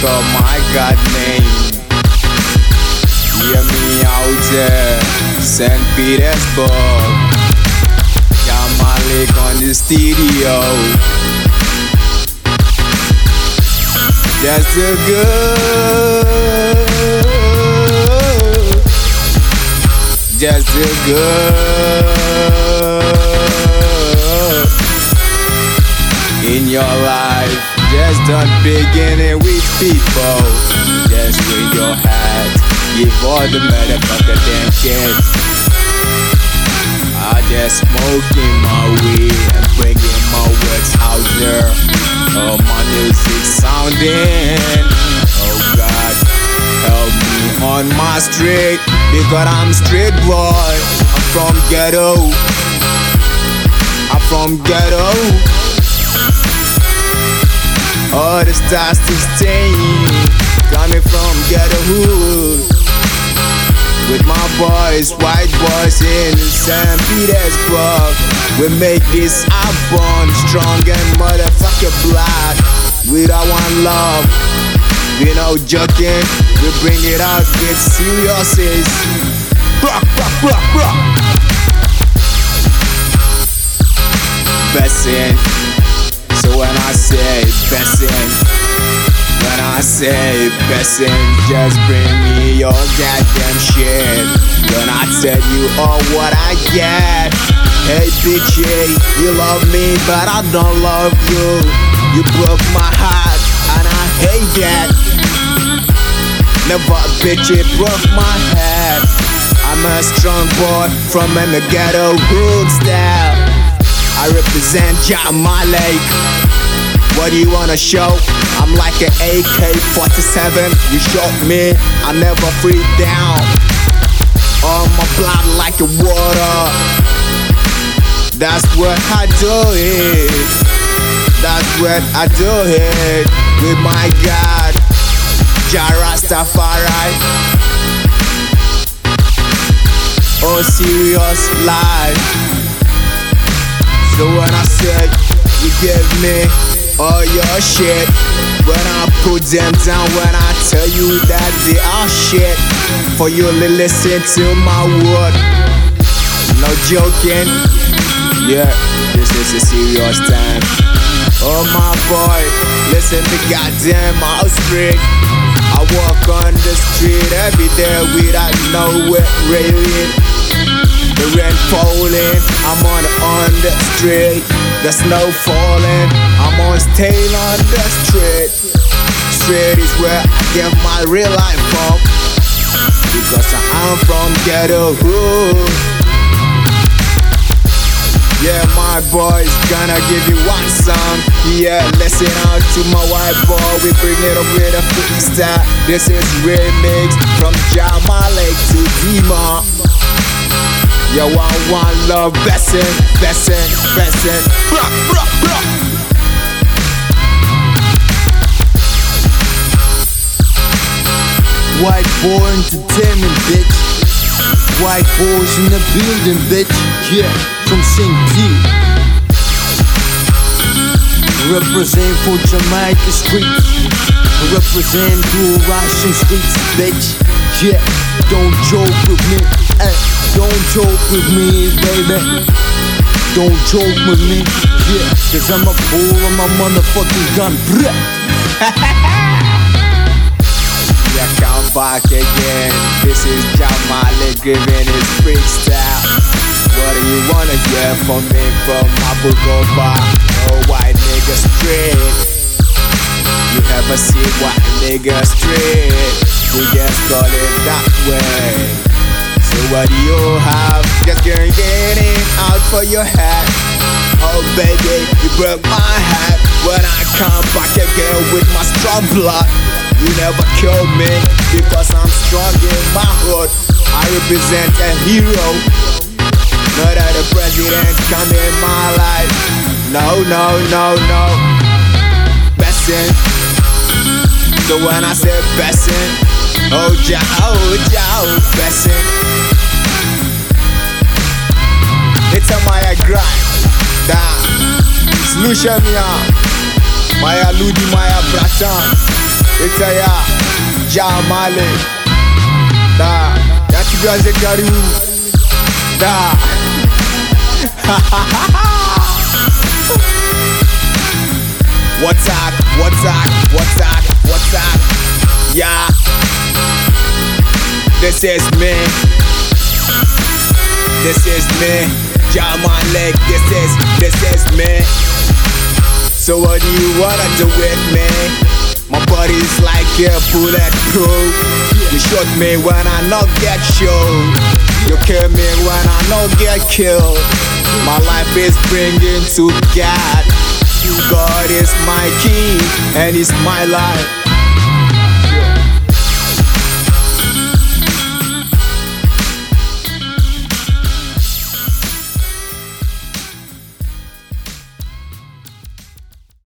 call my God name. Hear me out there, St. Petersburg. Jah Malik on the stereo. Just a good, just a good in your life. Just don't begin it with people. Just with your hat, give all the motherfucker damn shit. I just smoking my weed and bringing my words out there. Oh, my music sounding. Oh God, help me on my street, because I'm street boy. I'm from ghetto. I'm from ghetto. All the stars to stain, coming from ghetto hood. With my boys, white boys in St. Petersburg. We make this album strong and motherfucker black. With our one love, we no joking. We bring it out with seriousness. Rock, rock, rock, rock. Bessin'. So when I say bessin', when I say bessin', just bring me your goddamn shit. When I tell you all what I get. Hey bitch, you love me but I don't love you. You broke my heart and I hate that. Never bitch, it broke my head. I'm a strong boy from the ghetto hood style. I represent Jah Malik. What do you wanna show? I'm like an AK-47. You shot me, I never freeze down. On my blood like a water. That's what I do it. That's what I do it. With my God, Jah Rastafari. Oh, serious life. So when I said you give me all your shit, when I put them down, when I tell you that they are shit, for you to listen to my word, no joking. Yeah, this is a serious time. Oh my boy, listen to goddamn house street. I walk on the street every day without no railing. The rain falling, I'm on the street. The snow falling, I'm on staying on the street. Street is where I get my real life from, because I'm from ghetto hood. Yeah, my boy's gonna give you one song. Yeah, listen out to my white boy. We bring it up with a freestyle. This is remix from Jah Malik to Dima. Yo, one love, bessin', bessin', bessin'. Bruh, bruh, bruh. White boy entertainment, bitch. White boys in the building, bitch. Yeah, from St. Pete. Represent for Jamaica streets. Represent through Russian streets, bitch. Yeah, don't joke with me. Don't joke with me, baby. Don't joke with me, yeah. Cause I'm a bull on my motherfucking gun. Yeah, come back again. This is Jah Malik giving his freestyle. What do you wanna hear from me, from Abu Goba? Oh, white nigga straight. You ever see white nigga straight? We just call it that way. So what do you have? Just get it out for your hat. Oh baby, you broke my heart. When I come back again with my strong blood, you never kill me, because I'm strong in my hood. I represent a hero. Not that the president come in my life. No, no, no, no. Bessin'. So when I say bessin', oh Jah, bessin'. It's a Maya grind. Da. Solution me out. Maya Ludi, Maya Bratan. It's a Jamale. Da, ya tu dois éclater. Da. What's up? Yeah. This is me. Jamale, this is me. So what do you wanna do with me? My body's like a bulletproof. You shoot me when I not get shot. You kill me when I not get killed. My life is bringing to God. God is my key and it's my life.